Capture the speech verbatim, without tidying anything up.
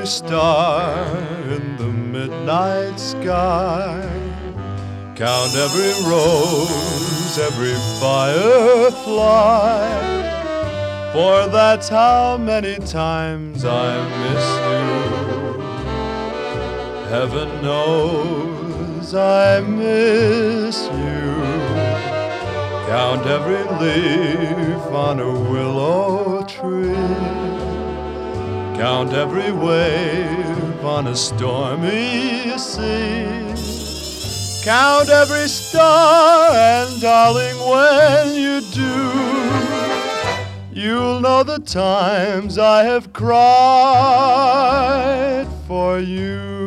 star in the midnight sky. Count every rose, every firefly, for that's how many times I miss you. Heaven knows I miss you. Count every leaf on a willow tree. Count every wave on a stormy sea. Count every star, and darling, when you do, you'll know the times I have cried for you.